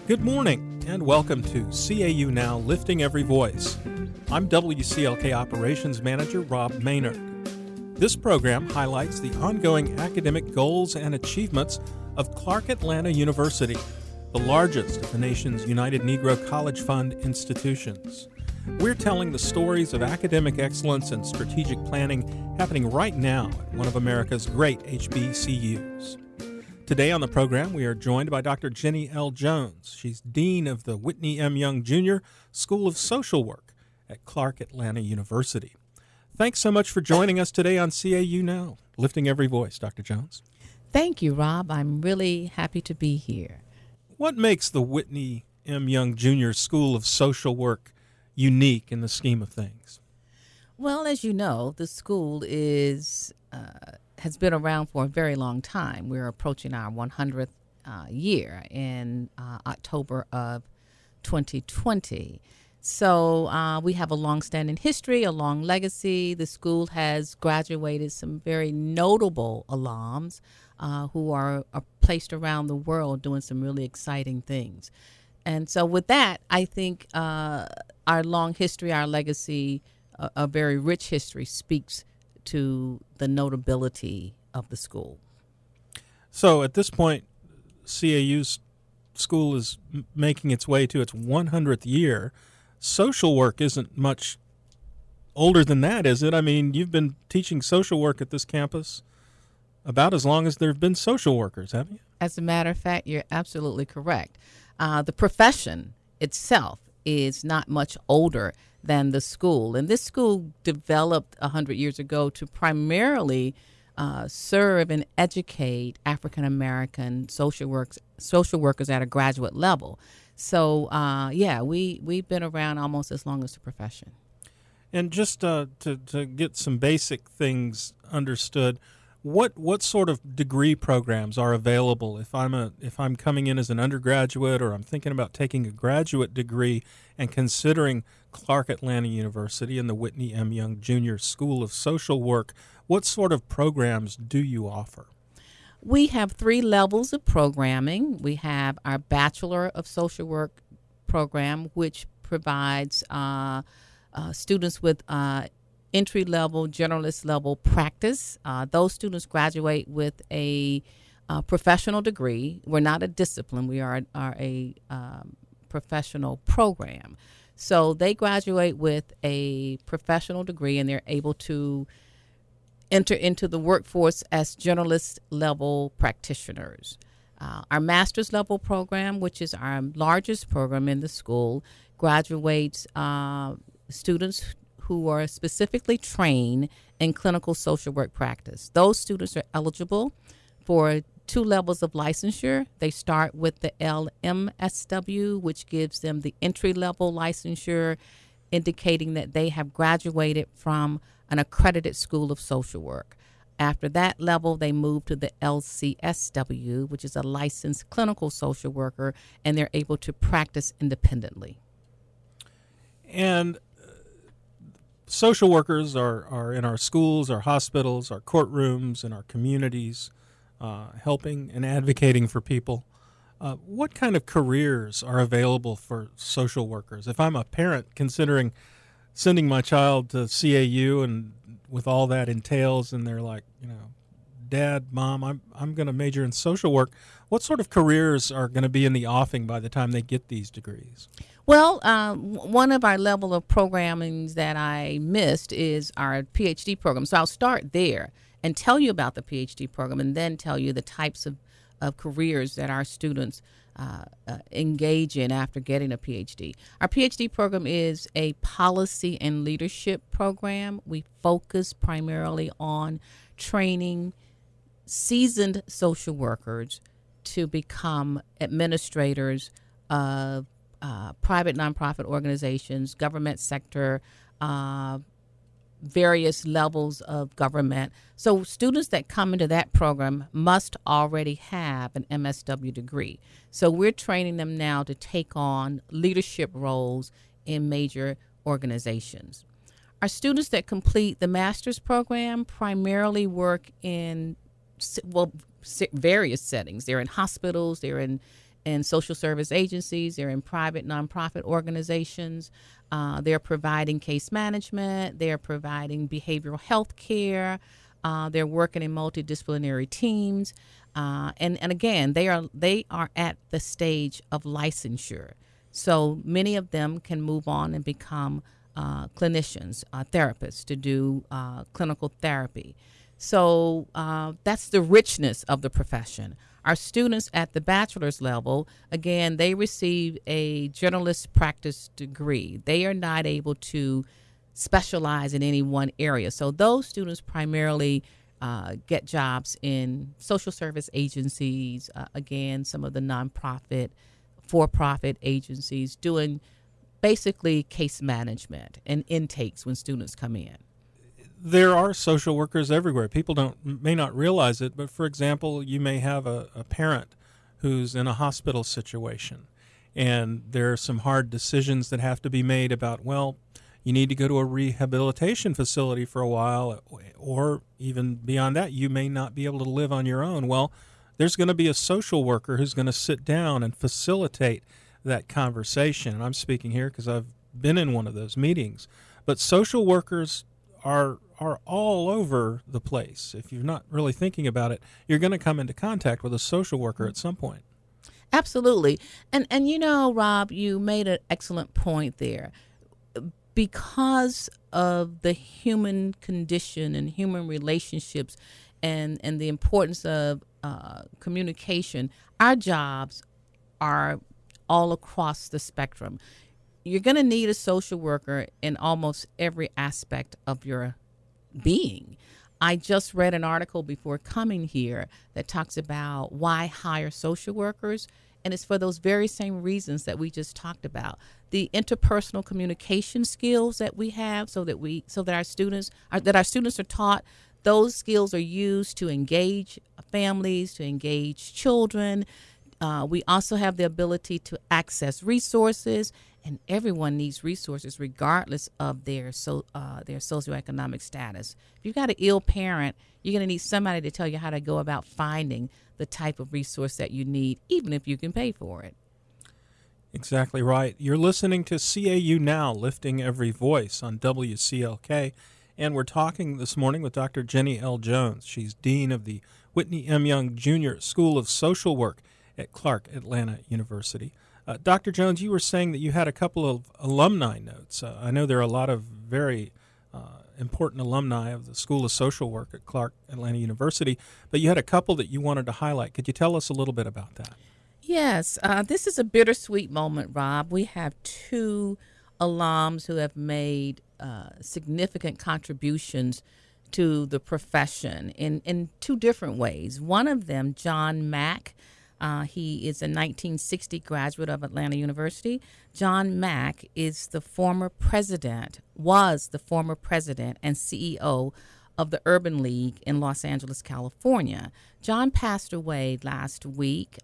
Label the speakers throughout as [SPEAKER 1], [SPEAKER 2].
[SPEAKER 1] Good morning, and welcome to CAU Now, Lifting Every Voice. I'm WCLK Operations Manager Rob Maynard. This program highlights the ongoing academic goals and achievements of Clark Atlanta University, the largest of the nation's United Negro College Fund institutions. We're telling the stories of academic excellence and strategic planning happening right now at one of America's great HBCUs. Today on the program, we are joined by Dr. Jenny L. Jones. She's Dean of the Whitney M. Young Jr. School of Social Work at Clark Atlanta University. Thanks so much for joining us today on CAU Now, Lifting Every Voice, Dr. Jones.
[SPEAKER 2] Thank you, Rob. I'm really happy to be here.
[SPEAKER 1] What makes the Whitney M. Young Jr. School of Social Work unique in the scheme of things?
[SPEAKER 2] Well, as you know, the school has been around for a very long time. We're approaching our 100th year in October of 2020. So we have a long-standing history, a long legacy. The school has graduated some very notable alums who are placed around the world doing some really exciting things. And so with that, I think our long history, our legacy, a very rich history speaks to the notability of the school.
[SPEAKER 1] So at this point, CAU's school is making its way to its 100th year. Social work isn't much older than that, is it? I mean, you've been teaching social work at this campus about as long as there have been social workers, haven't you?
[SPEAKER 2] As a matter of fact, you're absolutely correct. The profession itself is not much older than the school. And this school developed 100 years ago to primarily serve and educate African-American social workers at a graduate level. So, we've been around almost as long as the profession.
[SPEAKER 1] And just to get some basic things understood, what sort of degree programs are available if I'm coming in as an undergraduate or I'm thinking about taking a graduate degree and considering Clark Atlanta University and the Whitney M. Young Jr. School of Social Work? What sort of programs do you offer?
[SPEAKER 2] We have 3 levels of programming. We have our Bachelor of Social Work program, which provides students with entry-level, generalist-level practice. Those students graduate with a professional degree. We're not a discipline. We are a professional program. So they graduate with a professional degree, and they're able to enter into the workforce as generalist-level practitioners. Our master's level program, which is our largest program in the school, graduates students who are specifically trained in clinical social work practice. Those students are eligible for 2 levels of licensure. They start with the LMSW, which gives them the entry-level licensure, indicating that they have graduated from an accredited school of social work. After that level, they move to the LCSW, which is a licensed clinical social worker, and they're able to practice independently.
[SPEAKER 1] And social workers are in our schools, our hospitals, our courtrooms, and our communities, helping and advocating for people. What kind of careers are available for social workers? If I'm a parent considering sending my child to CAU and with all that entails, and they're like, Dad, Mom, I'm going to major in social work, what sort of careers are going to be in the offing by the time they get these degrees?
[SPEAKER 2] Well, one of our level of programming that I missed is our PhD program. So I'll start there and tell you about the PhD program and then tell you the types of careers that our students engage in after getting a PhD. Our PhD program is a policy and leadership program. We focus primarily on training seasoned social workers to become administrators of private nonprofit organizations, government sector, various levels of government. So students that come into that program must already have an MSW degree. So we're training them now to take on leadership roles in major organizations. Our students that complete the master's program primarily work in various settings. They're in hospitals, they're in in social service agencies. They're in private nonprofit organizations. They're providing case management. They're providing behavioral health care. They're working in multidisciplinary teams. And again, they are at the stage of licensure. So many of them can move on and become clinicians, therapists to do clinical therapy. So that's the richness of the profession. Our students at the bachelor's level, again, they receive a generalist practice degree. They are not able to specialize in any one area. So those students primarily get jobs in social service agencies, again, some of the nonprofit, for-profit agencies, doing basically case management and intakes when students come in.
[SPEAKER 1] There are social workers everywhere. People may not realize it, but for example, you may have a parent who's in a hospital situation, and there are some hard decisions that have to be made about, well, you need to go to a rehabilitation facility for a while, or even beyond that, you may not be able to live on your own. Well, there's going to be a social worker who's going to sit down and facilitate that conversation. And I'm speaking here because I've been in one of those meetings. But social workers are all over the place. If you're not really thinking about it, you're going to come into contact with a social worker at some point.
[SPEAKER 2] Absolutely. And you know, Rob, you made an excellent point there. Because of the human condition and human relationships and the importance of communication, our jobs are all across the spectrum. You're going to need a social worker in almost every aspect of your being. I just read an article before coming here that talks about why hire social workers, and it's for those very same reasons that we just talked about. The interpersonal communication skills that we have, so that our students are taught. Those skills are used to engage families, to engage children. We also have the ability to access resources, and everyone needs resources regardless of their socioeconomic status. If you've got an ill parent, you're going to need somebody to tell you how to go about finding the type of resource that you need, even if you can pay for it.
[SPEAKER 1] Exactly right. You're listening to CAU Now, Lifting Every Voice on WCLK, and we're talking this morning with Dr. Jenny L. Jones. She's Dean of the Whitney M. Young Jr. School of Social Work at Clark Atlanta University. Dr. Jones, you were saying that you had a couple of alumni notes. I know there are a lot of very important alumni of the School of Social Work at Clark Atlanta University, but you had a couple that you wanted to highlight. Could you tell us a little bit about that?
[SPEAKER 2] Yes, this is a bittersweet moment, Rob. We have two alums who have made significant contributions to the profession in two different ways. One of them, John Mack, he is a 1960 graduate of Atlanta University. John Mack was the former president and CEO of the Urban League in Los Angeles, California. John passed away last week,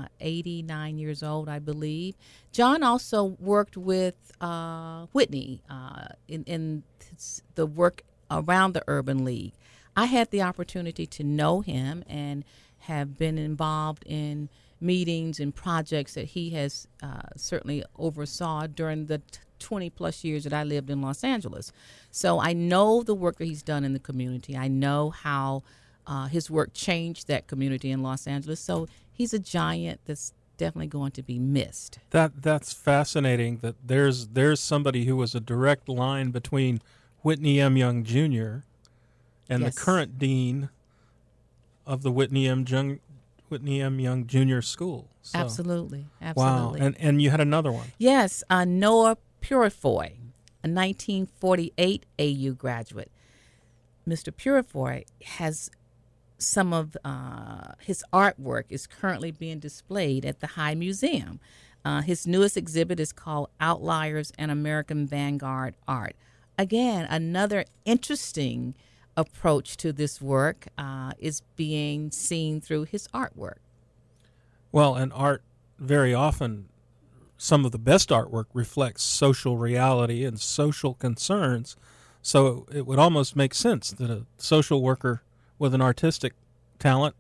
[SPEAKER 2] 89 years old, I believe. John also worked with Whitney in the work around the Urban League. I had the opportunity to know him and have been involved in meetings and projects that he has certainly oversaw during the 20-plus years that I lived in Los Angeles. So I know the work that he's done in the community. I know how his work changed that community in Los Angeles. So he's a giant that's definitely going to be missed.
[SPEAKER 1] That's fascinating that there's somebody who was a direct line between Whitney M. Young Jr. and
[SPEAKER 2] Yes.
[SPEAKER 1] the current dean of the Whitney M. Young Jr. School. So,
[SPEAKER 2] Absolutely.
[SPEAKER 1] wow. And you had another one.
[SPEAKER 2] Yes, Noah Purifoy, a 1948 AU graduate. Mr. Purifoy has some of his artwork is currently being displayed at the High Museum. His newest exhibit is called Outliers and American Vanguard Art. Again, another interesting approach to this work is being seen through his artwork.
[SPEAKER 1] Well, and art, very often, some of the best artwork reflects social reality and social concerns. So it would almost make sense that a social worker with an artistic talent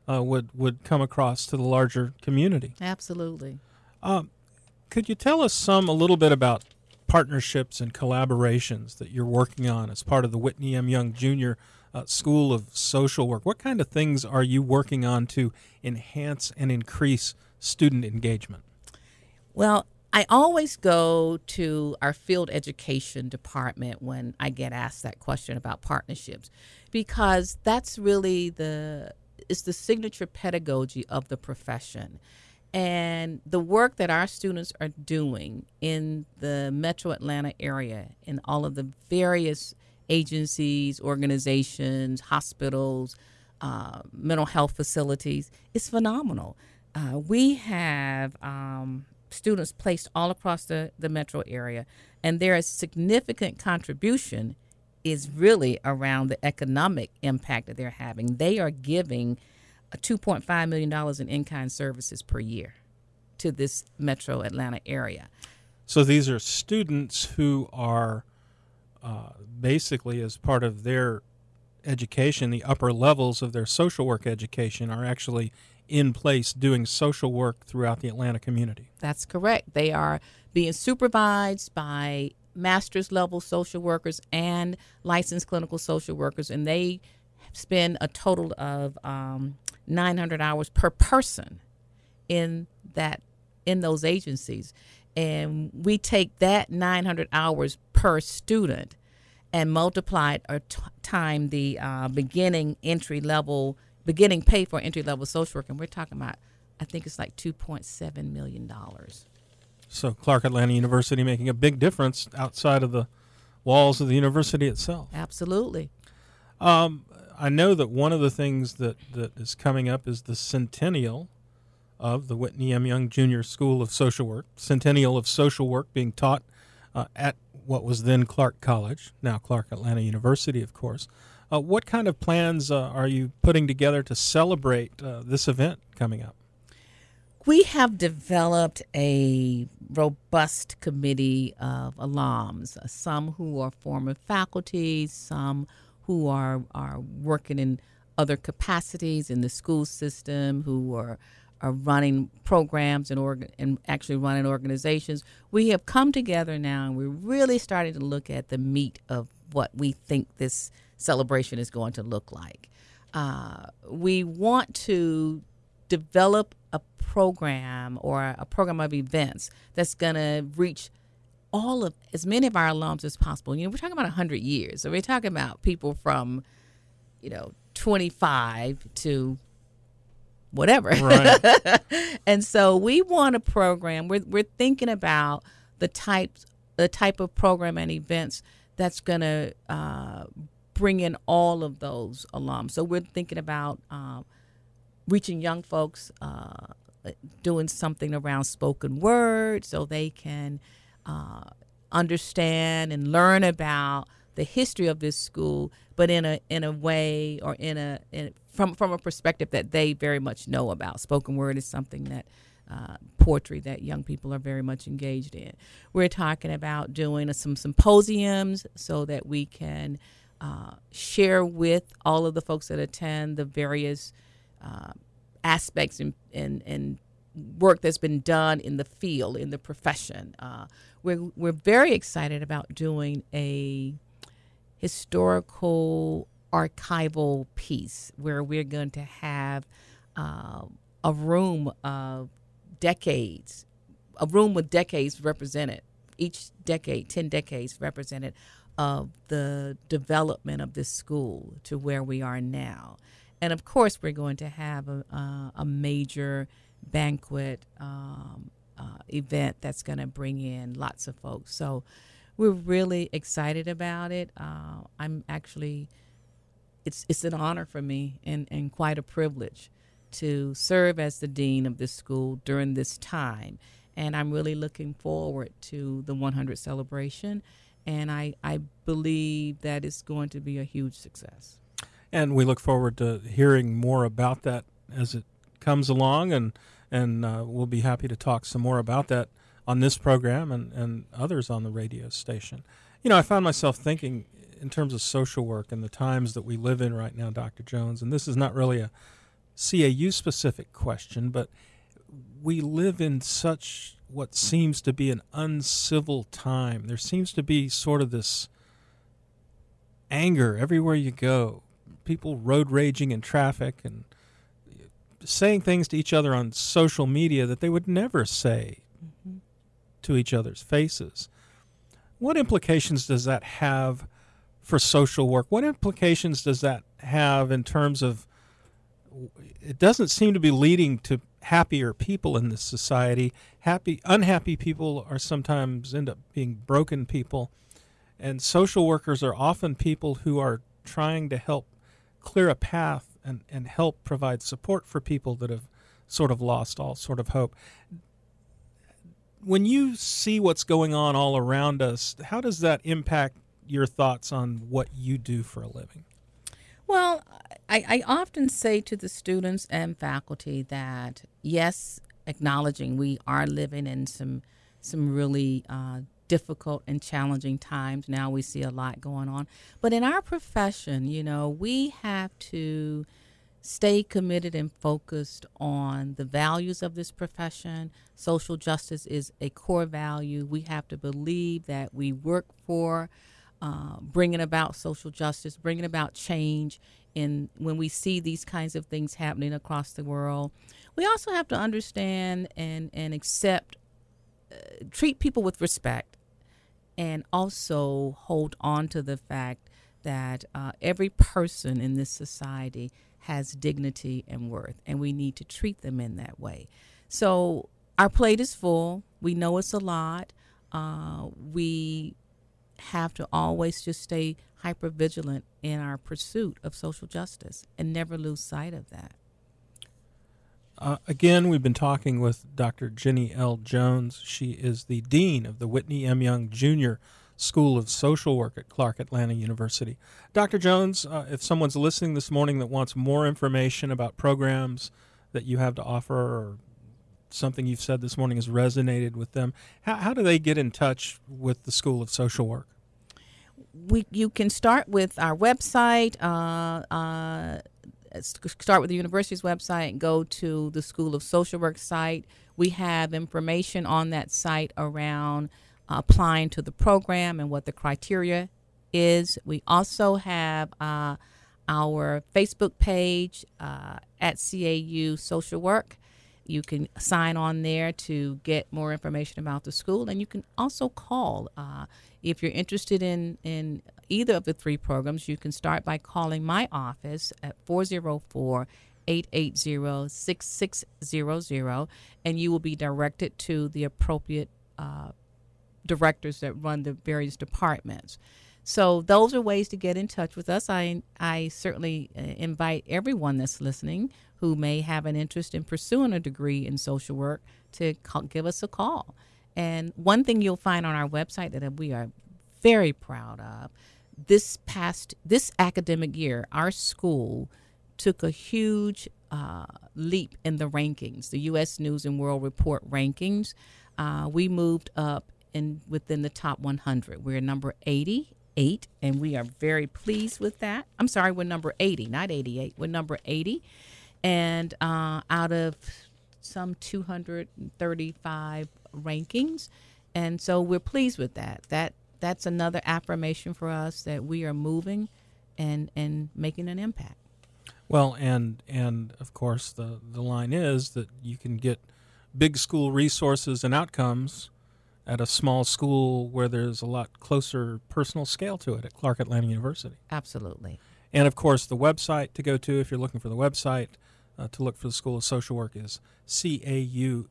[SPEAKER 1] would come across to the larger community.
[SPEAKER 2] Absolutely.
[SPEAKER 1] Could you tell us a little bit about partnerships and collaborations that you're working on as part of the Whitney M. Young Jr. School of Social Work? What kind of things are you working on to enhance and increase student engagement?
[SPEAKER 2] Well, I always go to our field education department when I get asked that question about partnerships, because that's really it's the signature pedagogy of the profession. And the work that our students are doing in the Metro Atlanta area, in all of the various agencies, organizations, hospitals, mental health facilities, is phenomenal. We have students placed all across the metro area, and their significant contribution is really around the economic impact that they're having. They are giving $2.5 million in in-kind services per year to this metro Atlanta area.
[SPEAKER 1] So these are students who are basically, as part of their education, the upper levels of their social work education are actually in place doing social work throughout the Atlanta community.
[SPEAKER 2] That's correct. They are being supervised by master's level social workers and licensed clinical social workers, and they spend a total of 900 hours per person in those agencies. And we take that 900 hours per student and multiply it or time the beginning pay for entry level social work, and we're talking about, I think it's like $2.7 million.
[SPEAKER 1] So Clark Atlanta University making a big difference outside of the walls of the university itself.
[SPEAKER 2] Absolutely.
[SPEAKER 1] I know that one of the things that is coming up is the centennial of the Whitney M. Young Jr. School of Social Work, centennial of social work being taught at what was then Clark College, now Clark Atlanta University, of course. What kind of plans are you putting together to celebrate this event coming up?
[SPEAKER 2] We have developed a robust committee of alums, some who are former faculty, some who are working in other capacities in the school system, who are running programs and actually running organizations. We have come together now, and we're really starting to look at the meat of what we think this celebration is going to look like. We want to develop a program or a program of events that's going to reach as many of our alums as possible. We're talking about 100 years. So we're talking about people from, 25 to whatever.
[SPEAKER 1] Right.
[SPEAKER 2] And so we want a program. We're thinking about the type of program and events that's going to bring in all of those alums. So we're thinking about reaching young folks, doing something around spoken word so they can understand and learn about the history of this school, but in a way or from a perspective that they very much know about. Spoken word is something that poetry that young people are very much engaged in. We're talking about doing some symposiums so that we can share with all of the folks that attend the various aspects and work that's been done in the field, in the profession. We're very excited about doing a historical archival piece where we're going to have a room with decades represented, each decade, 10 decades represented of the development of this school to where we are now. And of course, we're going to have a major banquet event that's going to bring in lots of folks. So we're really excited about it. I'm actually, it's an honor for me and quite a privilege to serve as the dean of this school during this time. And I'm really looking forward to the 100 celebration. And I believe that it's going to be a huge success.
[SPEAKER 1] And we look forward to hearing more about that as it comes along, and we'll be happy to talk some more about that on this program and others on the radio station. I found myself thinking in terms of social work and the times that we live in right now, Dr. Jones, and this is not really a CAU-specific question, but we live in such what seems to be an uncivil time. There seems to be sort of this anger everywhere you go. People road raging in traffic and saying things to each other on social media that they would never say to each other's faces. What implications does that have for social work? What implications does that have in terms of, it doesn't seem to be leading to happier people in this society. Unhappy people are sometimes end up being broken people, and social workers are often people who are trying to help clear a path and help provide support for people that have sort of lost all sort of hope. When you see what's going on all around us, how does that impact your thoughts on what you do for a living?
[SPEAKER 2] Well, I often say to the students and faculty that, yes, acknowledging we are living in some really difficult and challenging times. Now we see a lot going on. But in our profession, we have to stay committed and focused on the values of this profession. Social justice is a core value. We have to believe that we work for bringing about social justice, bringing about change when we see these kinds of things happening across the world. We also have to understand and accept, treat people with respect, and also hold on to the fact that every person in this society has dignity and worth, and we need to treat them in that way. So our plate is full. We know it's a lot. We have to always just stay hypervigilant in our pursuit of social justice and never lose sight of that.
[SPEAKER 1] Again, we've been talking with Dr. Jenny L. Jones. She is the Dean of the Whitney M. Young Jr. School of Social Work at Clark Atlanta University. Dr. Jones, if someone's listening this morning that wants more information about programs that you have to offer, or something you've said this morning has resonated with them, how do they get in touch with the School of Social Work?
[SPEAKER 2] You can start with our website, start with the university's website and go to the School of Social Work site. We have information on that site around applying to the program and what the criteria is. We also have our Facebook page at CAU Social Work. You can sign on there to get more information about the school, and you can also call. If you're interested in either of the three programs, you can start by calling my office at 404-880-6600, and you will be directed to the appropriate directors that run the various departments. So those are ways to get in touch with us. I certainly invite everyone that's listening who may have an interest in pursuing a degree in social work to give us a call. And one thing you'll find on our website that we are very proud of, this academic year, our school took a huge leap in the rankings, the U.S. News and World Report rankings. We moved up within the top 100. We're number 88, and we are very pleased with that. I'm sorry, we're number 80, not 88. We're number 80. And out of some 235 rankings. And so we're pleased with that. That's another affirmation for us that we are moving and making an impact.
[SPEAKER 1] Well, and of course the line is that you can get big school resources and outcomes at a small school where there's a lot closer personal scale to it at Clark Atlanta University.
[SPEAKER 2] Absolutely.
[SPEAKER 1] And of course the website to go to if you're looking for the website to look for the School of Social Work is cau.edu.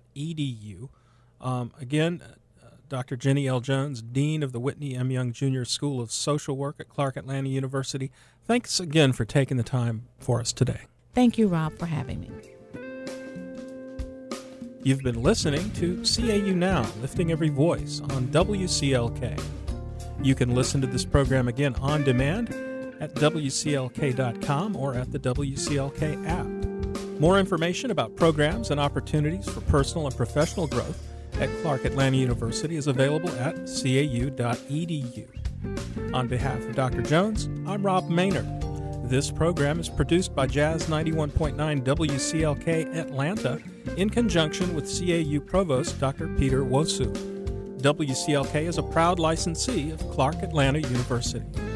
[SPEAKER 1] Again, Dr. Jenny L. Jones, Dean of the Whitney M. Young Jr. School of Social Work at Clark Atlanta University. Thanks again for taking the time for us today.
[SPEAKER 2] Thank you, Rob, for having me.
[SPEAKER 1] You've been listening to CAU Now, Lifting Every Voice on WCLK. You can listen to this program again on demand at WCLK.com or at the WCLK app. More information about programs and opportunities for personal and professional growth at Clark Atlanta University is available at cau.edu. On behalf of Dr. Jones, I'm Rob Maynard. This program is produced by Jazz 91.9 WCLK Atlanta in conjunction with CAU Provost Dr. Peter Wosu. WCLK is a proud licensee of Clark Atlanta University.